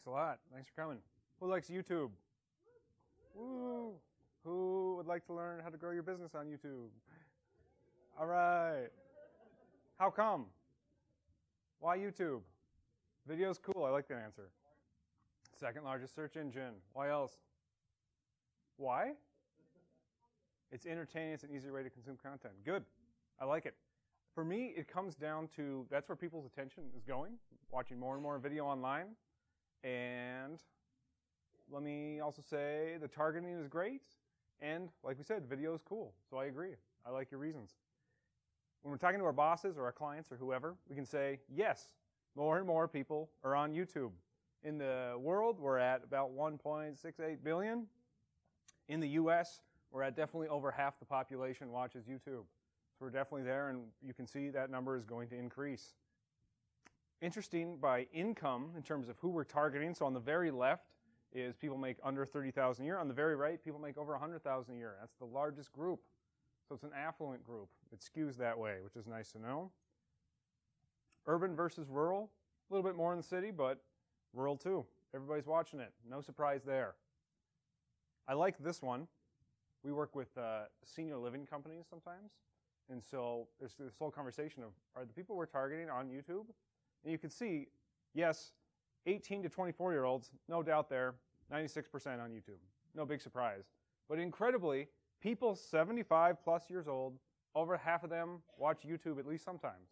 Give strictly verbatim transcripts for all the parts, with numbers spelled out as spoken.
Thanks a lot. Thanks for coming. Who likes YouTube? Woo! Who would like to learn how to grow your business on YouTube? All right. How come? Why YouTube? Video's cool. I like that answer. Second largest search engine. Why else? Why? It's entertaining. It's an easier way to consume content. Good. I like it. For me, it comes down to that's where people's attention is going, watching more and more video online. And let me also say the targeting is great. And like we said, video is cool. So I agree. I like your reasons. When we're talking to our bosses or our clients or whoever, we can say, yes, more and more people are on YouTube. In the world, we're at about one point six eight billion. In the U S, we're at definitely over half the population watches YouTube. So we're definitely there, and you can see that number is going to increase. Interesting by income in terms of who we're targeting. So on the very left is people make under thirty thousand dollars a year. On the very right, people make over one hundred thousand dollars a year. That's the largest group. So it's an affluent group. It skews that way, which is nice to know. Urban versus rural, a little bit more in the city, but rural too. Everybody's watching it. No surprise there. I like this one. We work with uh, senior living companies sometimes. And so there's this whole conversation of, are the people we're targeting on YouTube? And you can see, yes, eighteen to twenty-four-year-olds, no doubt there, ninety-six percent on YouTube. No big surprise. But incredibly, people seventy-five plus years old, over half of them watch YouTube at least sometimes.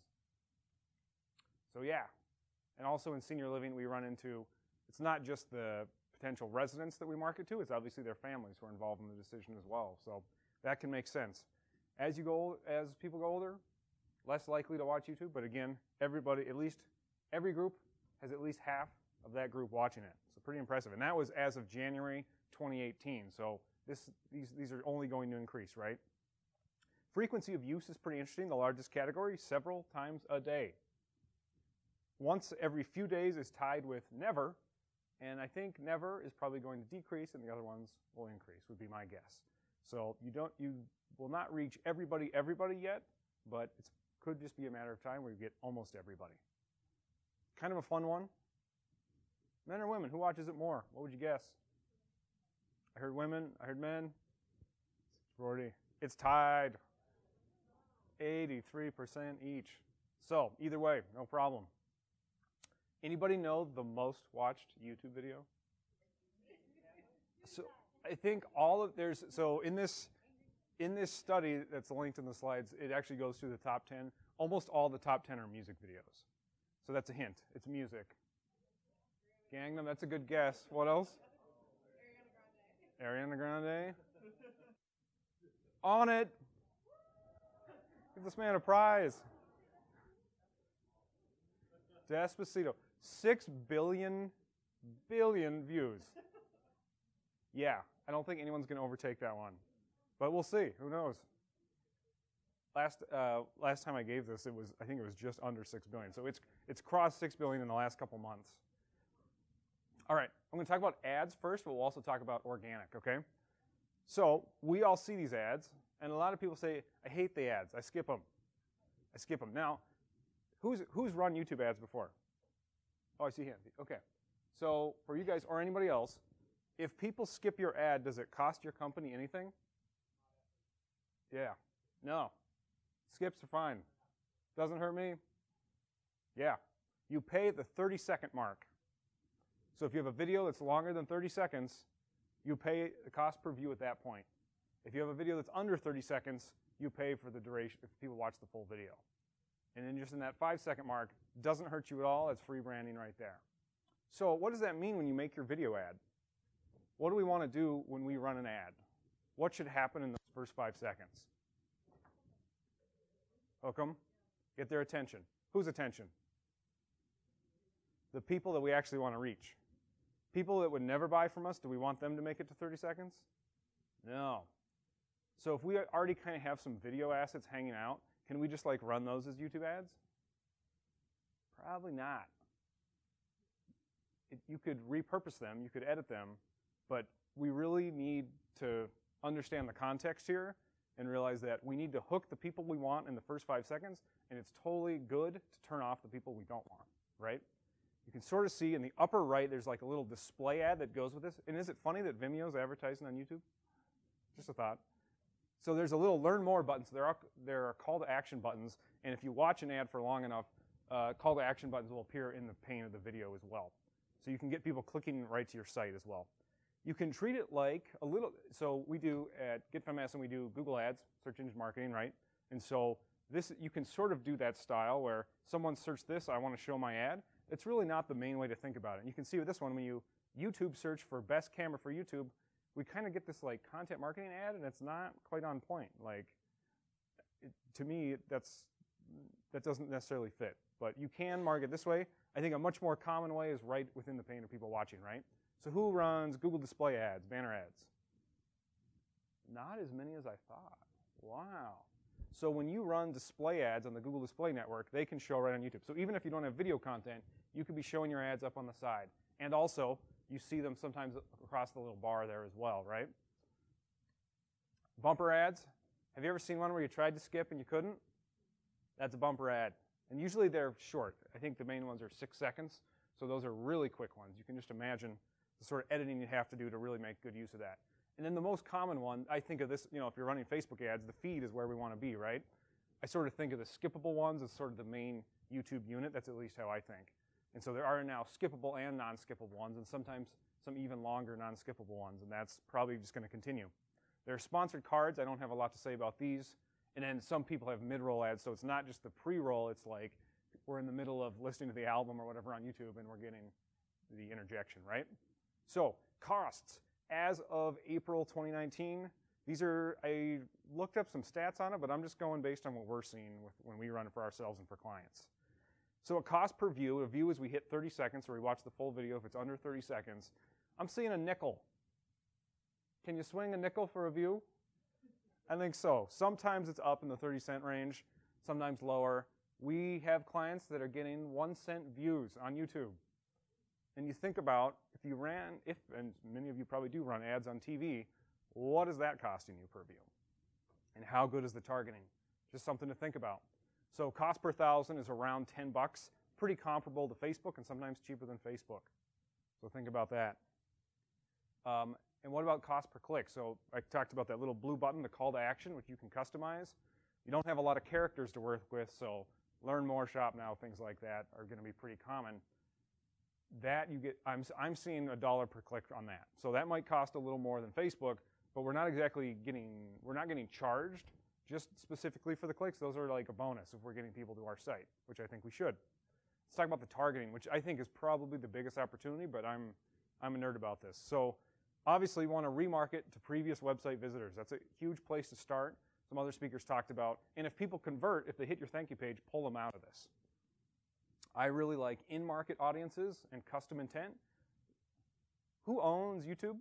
So yeah. And also in senior living, we run into, it's not just the potential residents that we market to, it's obviously their families who are involved in the decision as well. So that can make sense. As you go, as people go older, less likely to watch YouTube, but again, everybody, at least every group has at least half of that group watching it. So pretty impressive. And that was as of January twenty eighteen. So this, these, these are only going to increase, right? Frequency of use is pretty interesting. The largest category, several times a day. Once every few days is tied with never, and I think never is probably going to decrease, and the other ones will increase, would be my guess. So you don't, you will not reach everybody, everybody yet, but it could just be a matter of time where you get almost everybody. Kind of a fun one. Men or women, who watches it more? What would you guess? I heard women, I heard men. forty. It's tied. eighty-three percent each. So either way, no problem. Anybody know the most watched YouTube video? So I think all of there's so in this in this study that's linked in the slides, it actually goes through the top ten. Almost all the top ten are music videos. So that's a hint. It's music. Gangnam, that's a good guess. What else? Ariana Grande. Ariana Grande. On it. Give this man a prize. Despacito. Six billion, billion views. Yeah, I don't think anyone's going to overtake that one. But we'll see. Who knows? Last uh, last time I gave this, it was I think it was just under six billion. So it's it's crossed six billion in the last couple months. All right, I'm going to talk about ads first, but we'll also talk about organic, okay? So we all see these ads, and a lot of people say, I hate the ads. I skip them. I skip them. Now, who's who's run YouTube ads before? Oh, I see hands. Okay. So for you guys or anybody else, if people skip your ad, does it cost your company anything? Yeah. No. Skips are fine. Doesn't hurt me? Yeah. You pay the thirty second mark. So if you have a video that's longer than thirty seconds, you pay the cost per view at that point. If you have a video that's under thirty seconds, you pay for the duration if people watch the full video. And then just in that five second mark, doesn't hurt you at all. It's free branding right there. So what does that mean when you make your video ad? What do we want to do when we run an ad? What should happen in those first five seconds? Hook them. Get their attention. Whose attention? The people that we actually want to reach. People that would never buy from us, do we want them to make it to thirty seconds? No. So if we already kind of have some video assets hanging out, can we just like run those as YouTube ads? Probably not. It, you could repurpose them, you could edit them, but we really need to understand the context here and realize that we need to hook the people we want in the first five seconds, and it's totally good to turn off the people we don't want, right? You can sort of see in the upper right, there's like a little display ad that goes with this. And is it funny that Vimeo's advertising on YouTube? Just a thought. So there's a little learn more button. So there are, there are call to action buttons. And if you watch an ad for long enough, uh, call to action buttons will appear in the pane of the video as well. So you can get people clicking right to your site as well. You can treat it like a little, so we do at GetFMS and we do Google Ads, search engine marketing, right? And so this, you can sort of do that style where someone searched this, I want to show my ad. It's really not the main way to think about it. And you can see with this one, when you YouTube search for best camera for YouTube, we kind of get this like content marketing ad, and it's not quite on point. Like, it, to me, that's that doesn't necessarily fit. But you can market this way. I think a much more common way is right within the pane of people watching, right? So who runs Google display ads, banner ads? Not as many as I thought. Wow. So when you run display ads on the Google Display Network, they can show right on YouTube. So even if you don't have video content, you could be showing your ads up on the side. And also, you see them sometimes across the little bar there as well, right? Bumper ads. Have you ever seen one where you tried to skip and you couldn't? That's a bumper ad. And usually they're short. I think the main ones are six seconds. So those are really quick ones. You can just imagine the sort of editing you have to do to really make good use of that. And then the most common one, I think of this, you know, if you're running Facebook ads, the feed is where we want to be, right? I sort of think of the skippable ones as sort of the main YouTube unit. That's at least how I think. And so there are now skippable and non-skippable ones, and sometimes some even longer non-skippable ones, and that's probably just going to continue. There are sponsored cards. I don't have a lot to say about these. And then some people have mid-roll ads, so it's not just the pre-roll. It's like we're in the middle of listening to the album or whatever on YouTube, and we're getting the interjection, right? So costs. As of April twenty nineteen, these are, I looked up some stats on it, but I'm just going based on what we're seeing with, when we run it for ourselves and for clients. So a cost per view, a view is we hit thirty seconds, or we watch the full video if it's under thirty seconds. I'm seeing a nickel. Can you swing a nickel for a view? I think so. Sometimes it's up in the thirty cent range, sometimes lower. We have clients that are getting one cent views on YouTube. And you think about, if you ran, if, and many of you probably do run ads on T V, what is that costing you per view? And how good is the targeting? Just something to think about. So cost per thousand is around ten bucks, pretty comparable to Facebook and sometimes cheaper than Facebook. So think about that. Um, and what about cost per click? So I talked about that little blue button, the call to action, which you can customize. You don't have a lot of characters to work with, so learn more, shop now, things like that are going to be pretty common. That you get, I'm, I'm seeing a dollar per click on that. So that might cost a little more than Facebook, but we're not exactly getting, we're not getting charged just specifically for the clicks. Those are like a bonus if we're getting people to our site, which I think we should. Let's talk about the targeting, which I think is probably the biggest opportunity, but I'm, I'm a nerd about this. So obviously you want to remarket to previous website visitors. That's a huge place to start. Some other speakers talked about. And if people convert, if they hit your thank you page, pull them out of this. I really like in-market audiences and custom intent. Who owns YouTube?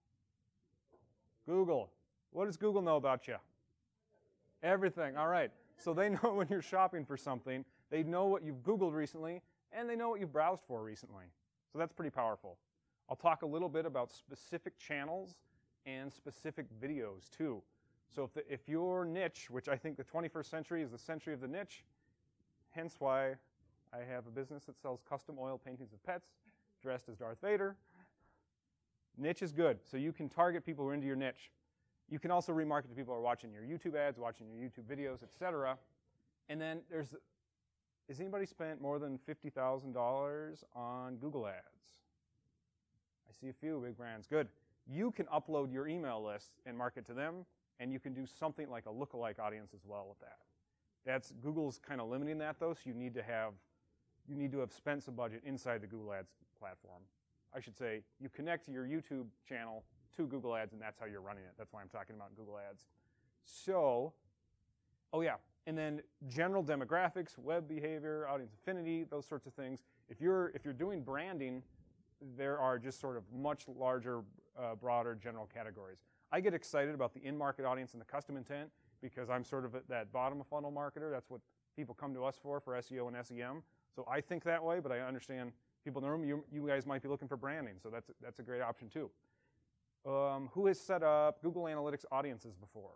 Google. What does Google know about you? Everything. All right. So they know when you're shopping for something. They know what you've Googled recently, and they know what you've browsed for recently. So that's pretty powerful. I'll talk a little bit about specific channels and specific videos, too. So if, the, if your niche, which I think the twenty-first century is the century of the niche, hence why I have a business that sells custom oil paintings of pets dressed as Darth Vader. Niche is good, so you can target people who are into your niche. You can also remarket to people who are watching your YouTube ads, watching your YouTube videos, et cetera. And then there's, has anybody spent more than fifty thousand dollars on Google ads? I see a few big brands. Good. You can upload your email list and market to them, and you can do something like a lookalike audience as well with that. That's, Google's kind of limiting that, though, so you need to have You need to have spent some budget inside the Google Ads platform. I should say, you connect your YouTube channel to Google Ads, and that's how you're running it. That's why I'm talking about Google Ads. So, oh yeah, and then general demographics, web behavior, audience affinity, those sorts of things. If you're, if you're doing branding, there are just sort of much larger, uh, broader general categories. I get excited about the in-market audience and the custom intent because I'm sort of that bottom of funnel marketer. That's what people come to us for, for S E O and S E M. So I think that way, but I understand people in the room, you, you guys might be looking for branding, so that's, that's a great option too. Um, who has set up Google Analytics audiences before?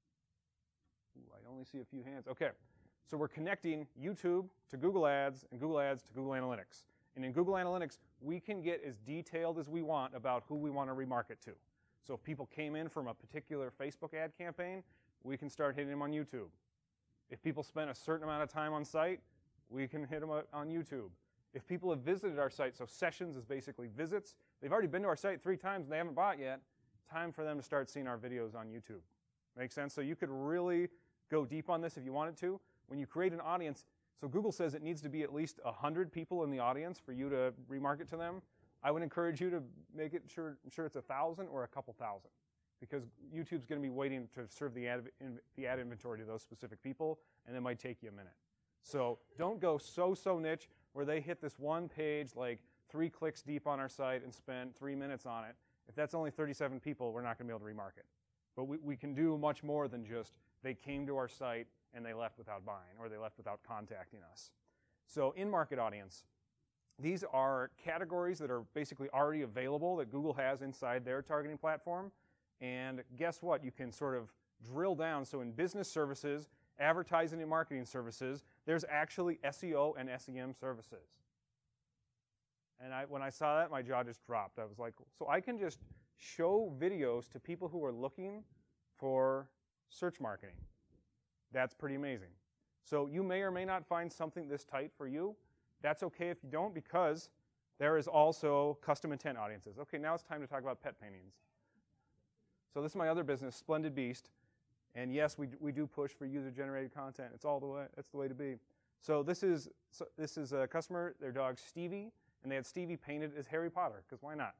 Ooh, I only see a few hands. Okay, so we're connecting YouTube to Google Ads and Google Ads to Google Analytics. And in Google Analytics, we can get as detailed as we want about who we want to remarket to. So if people came in from a particular Facebook ad campaign, we can start hitting them on YouTube. If people spent a certain amount of time on site, we can hit them on YouTube. If people have visited our site, so sessions is basically visits, they've already been to our site three times and they haven't bought yet, time for them to start seeing our videos on YouTube. Make sense? So you could really go deep on this if you wanted to. When you create an audience, so Google says it needs to be at least one hundred people in the audience for you to remarket to them. I would encourage you to make it sure, sure it's one thousand or a couple thousand, because YouTube's going to be waiting to serve the ad, in, the ad inventory to those specific people, and it might take you a minute. So don't go so, so niche where they hit this one page like three clicks deep on our site and spend three minutes on it. If that's only thirty-seven people, we're not going to be able to remarket. But we, we can do much more than just they came to our site and they left without buying, or they left without contacting us. So in-market audience, these are categories that are basically already available that Google has inside their targeting platform. And guess what? You can sort of drill down. So in business services, advertising and marketing services, there's actually S E O and S E M services. And I, when I saw that, my jaw just dropped. I was like, so I can just show videos to people who are looking for search marketing. That's pretty amazing. So you may or may not find something this tight for you. That's okay if you don't, because there is also custom intent audiences. Okay, now it's time to talk about pet paintings. So this is my other business, Splendid Beast. And yes, we, we do push for user-generated content. It's all the way, it's the way to be. So this is, so this is a customer, their dog Stevie, and they had Stevie painted as Harry Potter, because why not?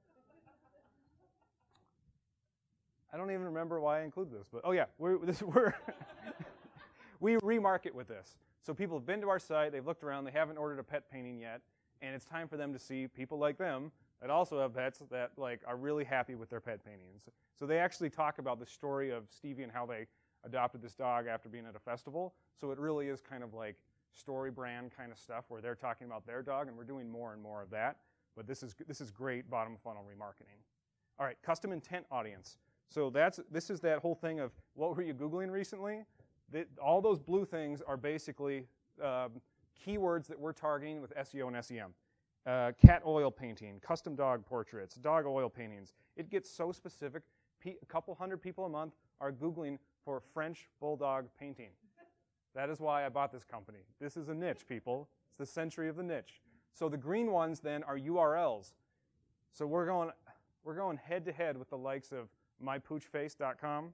I don't even remember why I included this, but oh yeah, we're, this, we're we remarket with this. So people have been to our site, they've looked around, they haven't ordered a pet painting yet, and it's time for them to see people like them that also have pets that like are really happy with their pet paintings. So they actually talk about the story of Stevie and how they adopted this dog after being at a festival. So it really is kind of like story brand kind of stuff where they're talking about their dog, and we're doing more and more of that. But this is this is great bottom funnel remarketing. All right, custom intent audience. So that's this is that whole thing of what were you Googling recently? That, all those blue things are basically um, keywords that we're targeting with S E O and S E M. Uh, cat oil painting, custom dog portraits, dog oil paintings. It gets so specific. P- a couple hundred people a month are Googling for French bulldog painting. That is why I bought this company. This is a niche, people. It's the century of the niche. So the green ones then are U R Ls. So we're going we're going head to head with the likes of my pooch face dot com,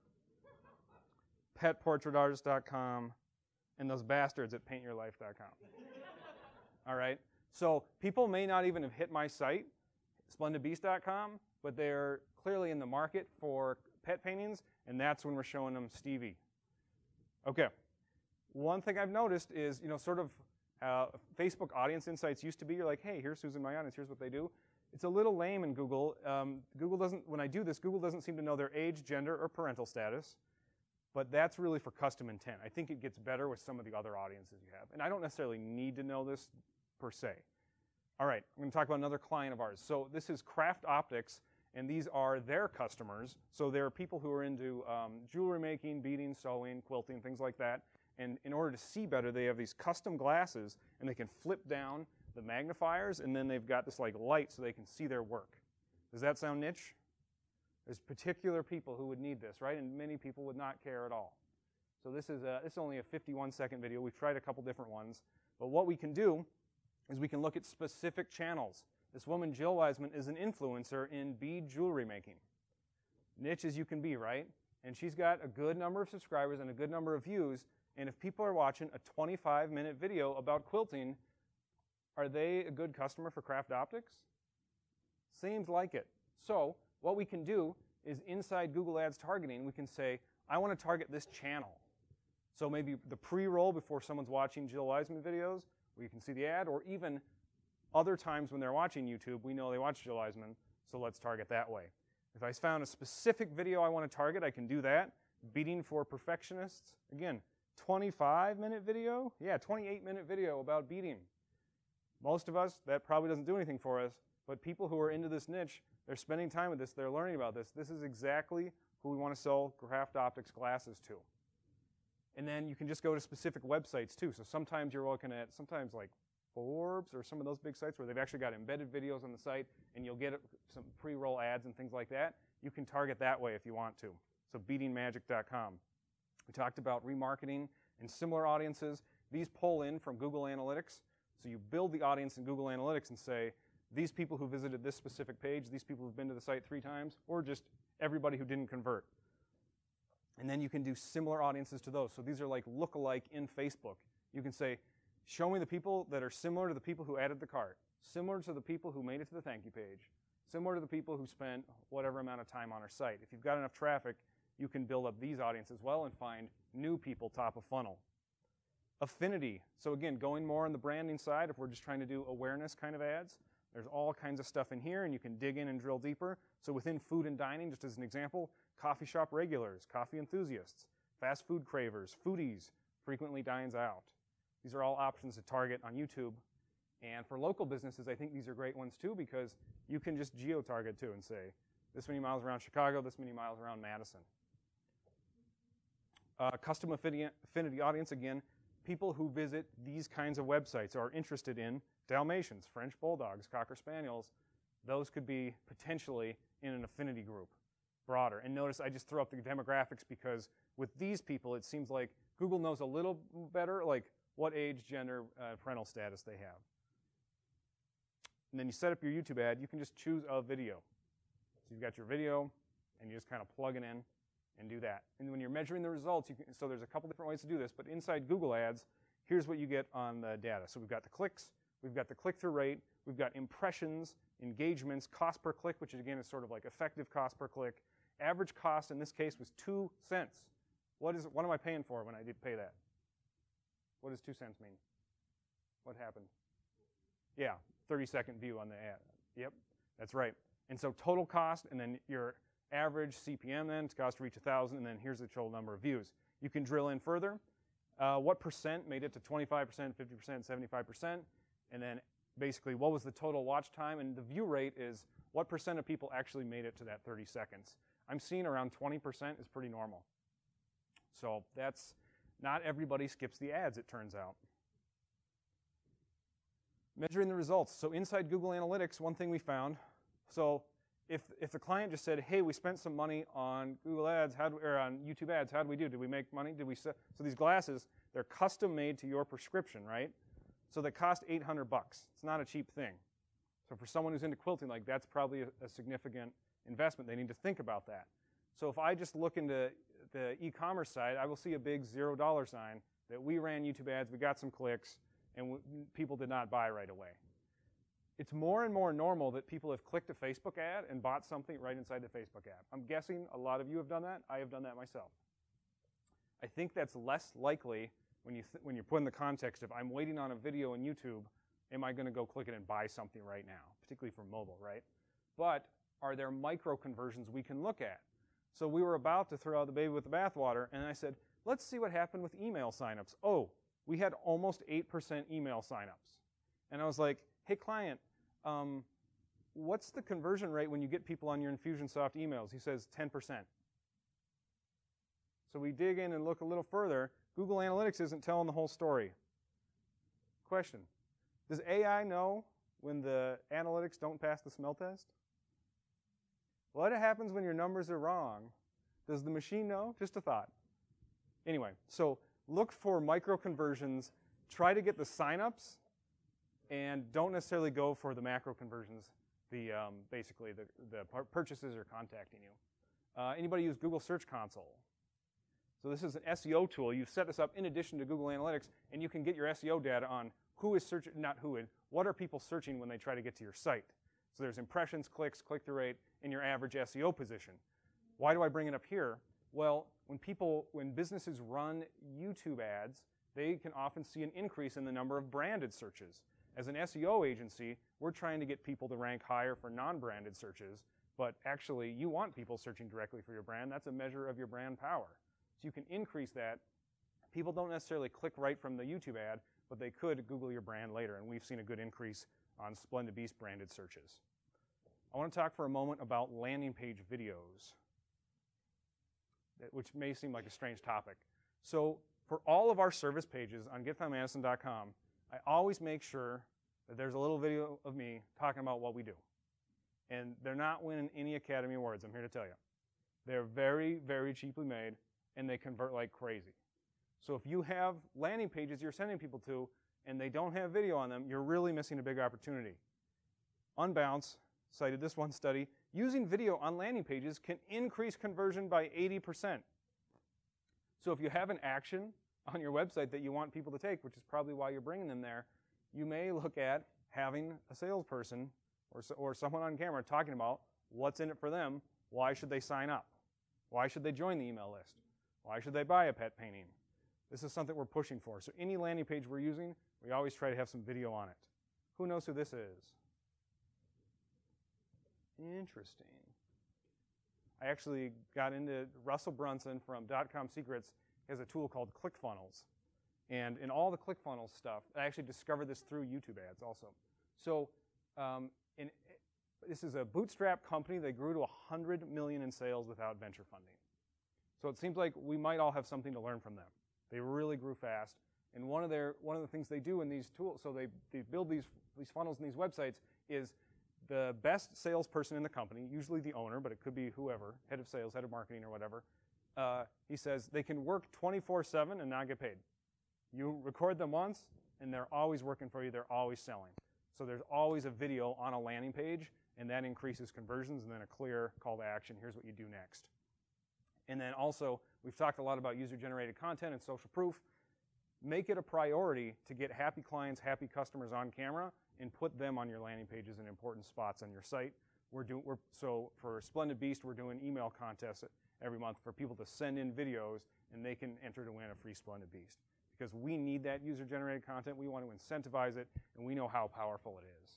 pet portrait artist dot com, and those bastards at paint your life dot com. All right? So people may not even have hit my site, splendid beast dot com, but they're clearly in the market for pet paintings, and that's when we're showing them Stevie. Okay. One thing I've noticed is, you know, sort of uh, Facebook audience insights used to be, you're like, hey, here's who's in my audience, here's what they do. It's a little lame in Google. Um, Google doesn't, when I do this, Google doesn't seem to know their age, gender, or parental status. But that's really for custom intent. I think it gets better with some of the other audiences you have. And I don't necessarily need to know this per se. All right, I'm going to talk about another client of ours. So this is Craft Optics, and these are their customers. So they're people who are into um, jewelry making, beading, sewing, quilting, things like that. And in order to see better, they have these custom glasses, and they can flip down the magnifiers, and then they've got this like light so they can see their work. Does that sound niche? There's particular people who would need this, right? And many people would not care at all. So this is, a, this is only a fifty-one second video. We've tried a couple different ones. But what we can do is we can look at specific channels. This woman, Jill Wiseman, is an influencer in bead jewelry making. Niche as you can be, right? And she's got a good number of subscribers and a good number of views. And if people are watching a twenty-five minute video about quilting, are they a good customer for Craft Optics? Seems like it. So what we can do is inside Google Ads targeting, we can say, I want to target this channel. So maybe the pre-roll before someone's watching Jill Wiseman videos, where you can see the ad, or even other times when they're watching YouTube, we know they watch Jill Wiseman, so let's target that way. If I found a specific video I want to target, I can do that. Beading for perfectionists. Again, twenty-five minute video? Yeah, twenty-eight minute video about beading. Most of us, that probably doesn't do anything for us, but people who are into this niche, they're spending time with this, they're learning about this. This is exactly who we want to sell Craft Optics glasses to. And then you can just go to specific websites too. So sometimes you're looking at, sometimes like Forbes or some of those big sites where they've actually got embedded videos on the site, and you'll get some pre-roll ads and things like that. You can target that way if you want to. So beating magic dot com. We talked about remarketing and similar audiences. These pull in from Google Analytics. So you build the audience in Google Analytics and say, these people who visited this specific page, these people who've been to the site three times, or just everybody who didn't convert. And then you can do similar audiences to those. So these are like look-alike in Facebook. You can say, show me the people that are similar to the people who added the cart, similar to the people who made it to the thank you page, similar to the people who spent whatever amount of time on our site. If you've got enough traffic, you can build up these audiences as well and find new people top of funnel. Affinity. So again, going more on the branding side, if we're just trying to do awareness kind of ads, there's all kinds of stuff in here, and you can dig in and drill deeper. So within food and dining, just as an example, coffee shop regulars, coffee enthusiasts, fast food cravers, foodies, frequently dines out. These are all options to target on YouTube. And for local businesses, I think these are great ones too, because you can just geo-target too and say, this many miles around Chicago, this many miles around Madison. Uh, custom affinity, affinity audience, again, people who visit these kinds of websites are interested in Dalmatians, French Bulldogs, Cocker Spaniels. Those could be potentially in an affinity group, broader. And notice I just threw up the demographics because with these people, it seems like Google knows a little better, like what age, gender, uh, parental status they have. And then you set up your YouTube ad. You can just choose a video. So you've got your video, and you just kind of plug it in and do that. And when you're measuring the results, you can, so there's a couple different ways to do this, but inside Google Ads, here's what you get on the data. So we've got the clicks, we've got the click-through rate, we've got impressions, engagements, cost per click, which again is sort of like effective cost per click. Average cost in this case was two cents. What is what am I paying for when I did pay that? What does two cents mean? What happened? Yeah, thirty second view on the ad. Yep, that's right. And so total cost, and then your average C P M then, it's cost to reach one thousand, and then here's the total number of views. You can drill in further. Uh, what percent made it to twenty-five percent, fifty percent, seventy-five percent? And then basically what was the total watch time? And the view rate is what percent of people actually made it to that thirty seconds. I'm seeing around twenty percent is pretty normal. So that's, not everybody skips the ads, it turns out. Measuring the results. So inside Google Analytics, one thing we found, so if if the client just said, hey, we spent some money on Google Ads, how do, or on YouTube Ads, how did we do? Did we make money? Did we sell? So these glasses, they're custom made to your prescription, right? So they cost eight hundred bucks. It's not a cheap thing. So for someone who's into quilting, like that's probably a, a significant investment. They need to think about that. So if I just look into the e-commerce side, I will see a big zero dollar sign that we ran YouTube ads, we got some clicks, and w people did not buy right away. It's more and more normal that people have clicked a Facebook ad and bought something right inside the Facebook app. I'm guessing a lot of you have done that. I have done that myself. I think that's less likely when you th when you're put in the context of I'm waiting on a video on YouTube, am I going to go click it and buy something right now, particularly for mobile, right? But are there micro conversions we can look at? So we were about to throw out the baby with the bathwater, and I said, let's see what happened with email signups. Oh, we had almost eight percent email signups. And I was like, hey, client, um, what's the conversion rate when you get people on your Infusionsoft emails? He says ten percent. So we dig in and look a little further. Google Analytics isn't telling the whole story. Question, does A I know when the analytics don't pass the smell test? What happens when your numbers are wrong? Does the machine know? Just a thought. Anyway, so look for micro conversions. Try to get the signups, and don't necessarily go for the macro conversions. The um, basically the the purchases are contacting you. Uh, anybody use Google Search Console? So this is an S E O tool. You've set this up in addition to Google Analytics, and you can get your S E O data on who is searching, not who, what are people searching when they try to get to your site. So there's impressions, clicks, click-through rate, and your average S E O position. Why do I bring it up here? Well, when people, when businesses run YouTube ads, they can often see an increase in the number of branded searches. As an S E O agency, we're trying to get people to rank higher for non-branded searches, but actually you want people searching directly for your brand. That's a measure of your brand power. So you can increase that. People don't necessarily click right from the YouTube ad, but they could Google your brand later, and we've seen a good increase on Splendid Beast branded searches. I want to talk for a moment about landing page videos, which may seem like a strange topic. So for all of our service pages on get found madison dot com, I always make sure that there's a little video of me talking about what we do. And they're not winning any Academy Awards, I'm here to tell you. They're very, very cheaply made, and they convert like crazy. So if you have landing pages you're sending people to, and they don't have video on them, you're really missing a big opportunity. Unbounce cited this one study. Using video on landing pages can increase conversion by eighty percent. So if you have an action on your website that you want people to take, which is probably why you're bringing them there, you may look at having a salesperson or, or someone on camera talking about what's in it for them, why should they sign up, why should they join the email list, why should they buy a pet painting. This is something we're pushing for. So any landing page we're using, we always try to have some video on it. Who knows who this is? Interesting. I actually got into Russell Brunson from Dot Com Secrets. He has a tool called ClickFunnels. And in all the ClickFunnels stuff, I actually discovered this through YouTube ads also. So um, in, this is a bootstrap company. They grew to one hundred million dollars in sales without venture funding. So it seems like we might all have something to learn from them. They really grew fast. And one of their one of the things they do in these tools, so they, they build these, these funnels and these websites, is the best salesperson in the company, usually the owner, but it could be whoever, head of sales, head of marketing, or whatever, uh, he says they can work twenty-four seven and not get paid. You record them once, and they're always working for you. They're always selling. So there's always a video on a landing page, and that increases conversions, and then a clear call to action. Here's what you do next. And then also, we've talked a lot about user-generated content and social proof. Make it a priority to get happy clients, happy customers on camera, and put them on your landing pages in important spots on your site. We're doing, we're, so for Splendid Beast, we're doing email contests every month for people to send in videos, and they can enter to win a free Splendid Beast. Because we need that user-generated content. We want to incentivize it, and we know how powerful it is.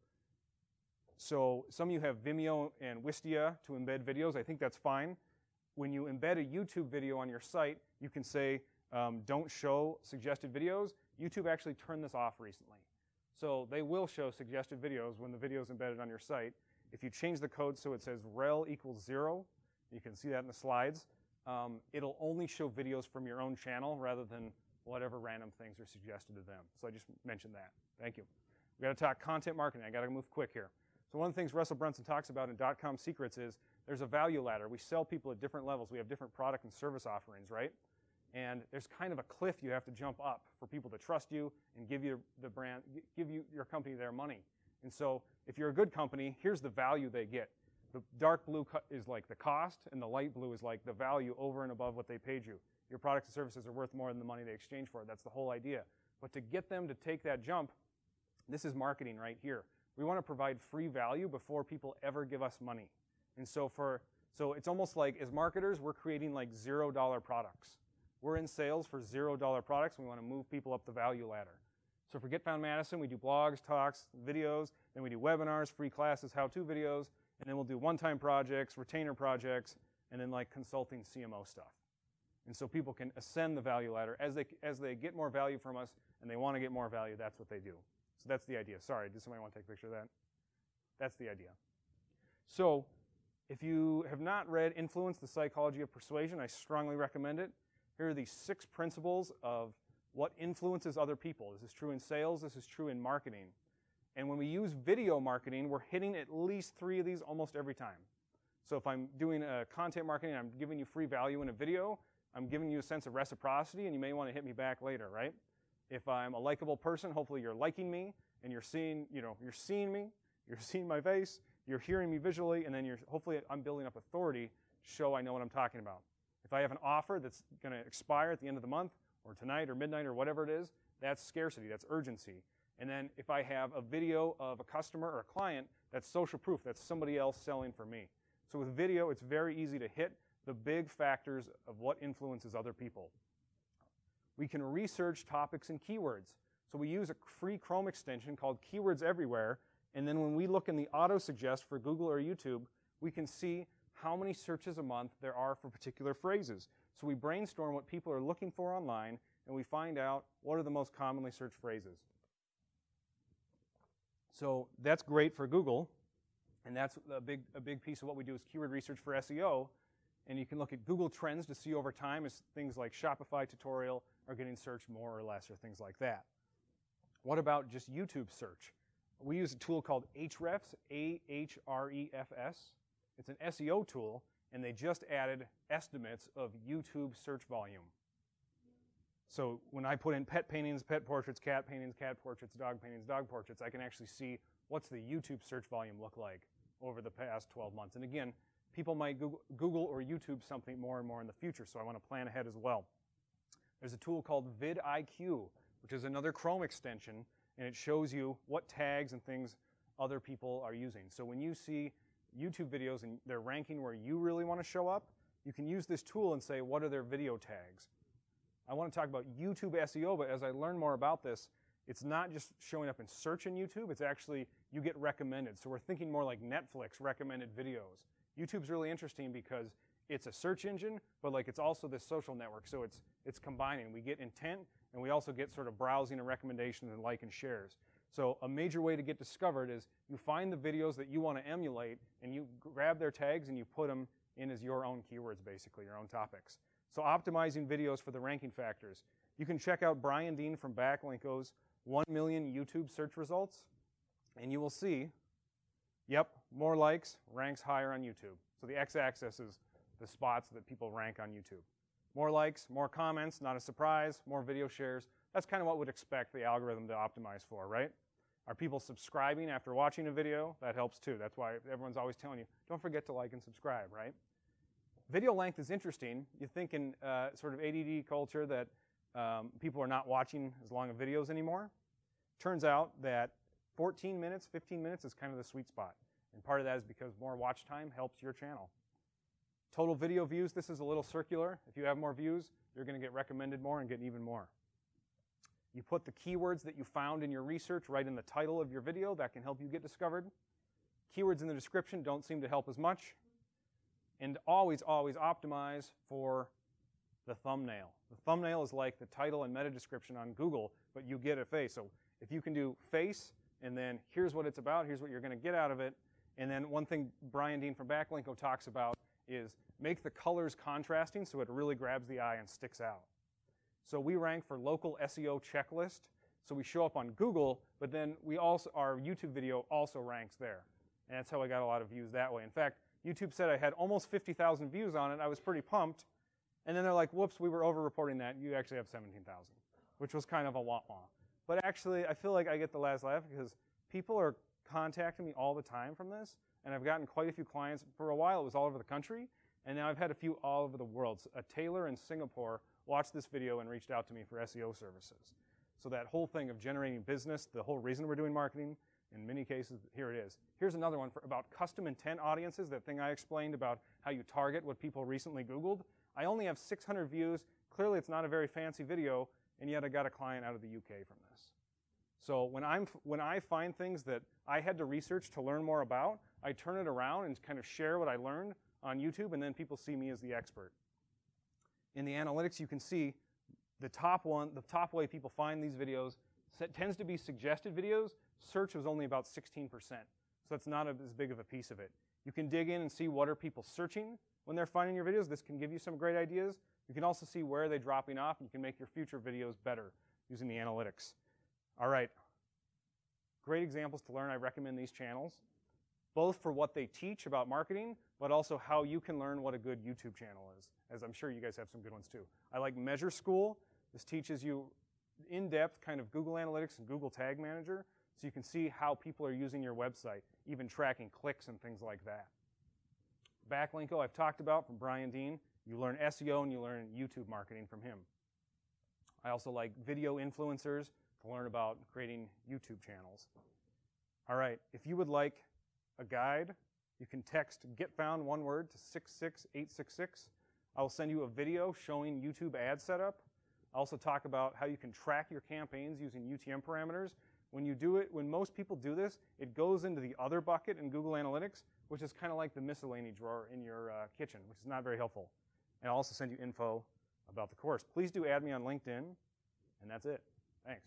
So some of you have Vimeo and Wistia to embed videos. I think that's fine. When you embed a YouTube video on your site, you can say, um, don't show suggested videos. YouTube actually turned this off recently. So they will show suggested videos when the video is embedded on your site. If you change the code so it says rel equals zero, you can see that in the slides, um, it'll only show videos from your own channel rather than whatever random things are suggested to them. So I just mentioned that. Thank you. We've got to talk content marketing. I got to move quick here. So one of the things Russell Brunson talks about in Dot Com Secrets is there's a value ladder. We sell people at different levels. We have different product and service offerings, right? And there's kind of a cliff you have to jump up for people to trust you and give you the brand, give you your company their money. And so if you're a good company, here's the value they get. The dark blue is like the cost, and the light blue is like the value over and above what they paid you. Your products and services are worth more than the money they exchange for. That's the whole idea. But to get them to take that jump, this is marketing right here. We want to provide free value before people ever give us money. And so for so it's almost like as marketers, we're creating like zero dollar products. We're in sales for zero dollar products, and we want to move people up the value ladder. So for Get Found Madison, we do blogs, talks, videos, then we do webinars, free classes, how-to videos, and then we'll do one-time projects, retainer projects, and then like consulting C M O stuff. And so people can ascend the value ladder. As they, as they get more value from us and they want to get more value, that's what they do. So that's the idea. Sorry, does somebody want to take a picture of that? That's the idea. So if you have not read Influence, the Psychology of Persuasion, I strongly recommend it. Here are the six principles of what influences other people. This is true in sales. This is true in marketing. And when we use video marketing, we're hitting at least three of these almost every time. So if I'm doing a content marketing, I'm giving you free value in a video, I'm giving you a sense of reciprocity, and you may want to hit me back later, right? If I'm a likable person, hopefully you're liking me, and you're seeing, you know, you're seeing me, you're seeing my face, you're hearing me visually, and then you're hopefully I'm building up authority to show I know what I'm talking about. If I have an offer that's going to expire at the end of the month, or tonight, or midnight, or whatever it is, that's scarcity, that's urgency. And then if I have a video of a customer or a client, that's social proof, that's somebody else selling for me. So with video, it's very easy to hit the big factors of what influences other people. We can research topics and keywords. So we use a free Chrome extension called Keywords Everywhere, and then when we look in the auto-suggest for Google or YouTube, we can see how many searches a month there are for particular phrases. So we brainstorm what people are looking for online, and we find out what are the most commonly searched phrases. So that's great for Google, and that's a big, a big piece of what we do is keyword research for S E O. And you can look at Google Trends to see over time as things like Shopify tutorial are getting searched more or less or things like that. What about just YouTube search? We use a tool called Ahrefs, A H R E F S. It's an S E O tool, and they just added estimates of YouTube search volume. So when I put in pet paintings, pet portraits, cat paintings, cat portraits, dog paintings, dog portraits, I can actually see what's the YouTube search volume look like over the past twelve months. And again, people might Google, Google or YouTube something more and more in the future, so I want to plan ahead as well. There's a tool called vidIQ, which is another Chrome extension, and it shows you what tags and things other people are using. So when you see YouTube videos and they're ranking where you really want to show up, you can use this tool and say, what are their video tags? I want to talk about YouTube S E O, but as I learn more about this, it's not just showing up in search in YouTube, it's actually you get recommended. So we're thinking more like Netflix recommended videos. YouTube's really interesting because it's a search engine, but like it's also this social network, so it's it's combining. We get intent, and we also get sort of browsing and recommendations and like and shares. So a major way to get discovered is you find the videos that you want to emulate, and you grab their tags and you put them in as your own keywords, basically, your own topics. So optimizing videos for the ranking factors. You can check out Brian Dean from Backlinko's one million YouTube search results, and you will see, yep, more likes, ranks higher on YouTube. So the x-axis is the spots that people rank on YouTube. More likes, more comments, not a surprise, more video shares. That's kind of what we'd expect the algorithm to optimize for, right? Are people subscribing after watching a video? That helps too. That's why everyone's always telling you, don't forget to like and subscribe, right? Video length is interesting. You think in uh, sort of A D D culture that um, people are not watching as long of videos anymore. Turns out that fourteen minutes, fifteen minutes is kind of the sweet spot. And part of that is because more watch time helps your channel. Total video views, this is a little circular. If you have more views, you're going to get recommended more and get even more. You put the keywords that you found in your research right in the title of your video. That can help you get discovered. Keywords in the description don't seem to help as much. And always, always optimize for the thumbnail. The thumbnail is like the title and meta description on Google, but you get a face. So if you can do face, and then here's what it's about, here's what you're going to get out of it, and then one thing Brian Dean from Backlinko talks about is make the colors contrasting so it really grabs the eye and sticks out. So we rank for local S E O checklist. So we show up on Google, but then we also our YouTube video also ranks there. And that's how I got a lot of views that way. In fact, YouTube said I had almost fifty thousand views on it. I was pretty pumped. And then they're like, whoops, we were over-reporting that. You actually have seventeen thousand, which was kind of a wah-wah. But actually, I feel like I get the last laugh because people are contacting me all the time from this, and I've gotten quite a few clients. For a while, it was all over the country, and now I've had a few all over the world. A tailor in Singapore watched this video and reached out to me for S E O services. So that whole thing of generating business, the whole reason we're doing marketing, in many cases, here it is. Here's another one for about custom intent audiences, that thing I explained about how you target what people recently Googled. I only have six hundred views. Clearly, it's not a very fancy video, and yet I got a client out of the U K from this. So when, I'm, when I find things that I had to research to learn more about, I turn it around and kind of share what I learned on YouTube, and then people see me as the expert. In the analytics, you can see the top one, the top way people find these videos tends to be suggested videos. Search was only about sixteen percent, so that's not as big of a piece of it. You can dig in and see what are people searching when they're finding your videos. This can give you some great ideas. You can also see where they're dropping off, and you can make your future videos better using the analytics. All right, great examples to learn. I recommend these channels, both for what they teach about marketing, but also how you can learn what a good YouTube channel is, as I'm sure you guys have some good ones too. I like Measure School. This teaches you in-depth kind of Google Analytics and Google Tag Manager, so you can see how people are using your website, even tracking clicks and things like that. Backlinko, I've talked about from Brian Dean. You learn S E O and you learn YouTube marketing from him. I also like video influencers to learn about creating YouTube channels. All right, if you would like a guide, you can text GetFound, one word, to six six eight six six. I will send you a video showing YouTube ad setup. I also talk about how you can track your campaigns using U T M parameters. When you do it, when most people do this, it goes into the other bucket in Google Analytics, which is kind of like the miscellany drawer in your uh, kitchen, which is not very helpful. And I'll also send you info about the course. Please do add me on LinkedIn, and that's it. Thanks.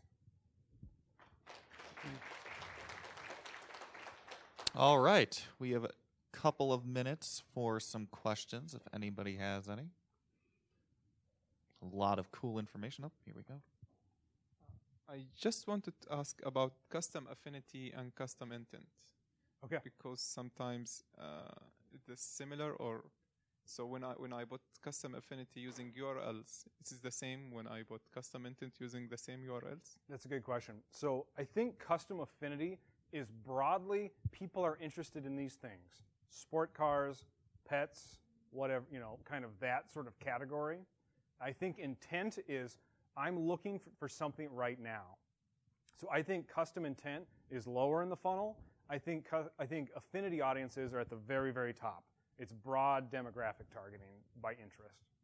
All right, we have a couple of minutes for some questions, if anybody has any. A lot of cool information. Oh, here we go. I just wanted to ask about custom affinity and custom intent. Okay. Because sometimes uh, it is similar, or so when I when I bought custom affinity using U R Ls, it is the same when I bought custom intent using the same U R Ls. That's a good question. So I think custom affinity is broadly, people are interested in these things. Sport cars, pets, whatever, you know, kind of that sort of category. I think intent is, I'm looking for, for something right now. So I think custom intent is lower in the funnel. I think, I think affinity audiences are at the very, very top. It's broad demographic targeting by interest.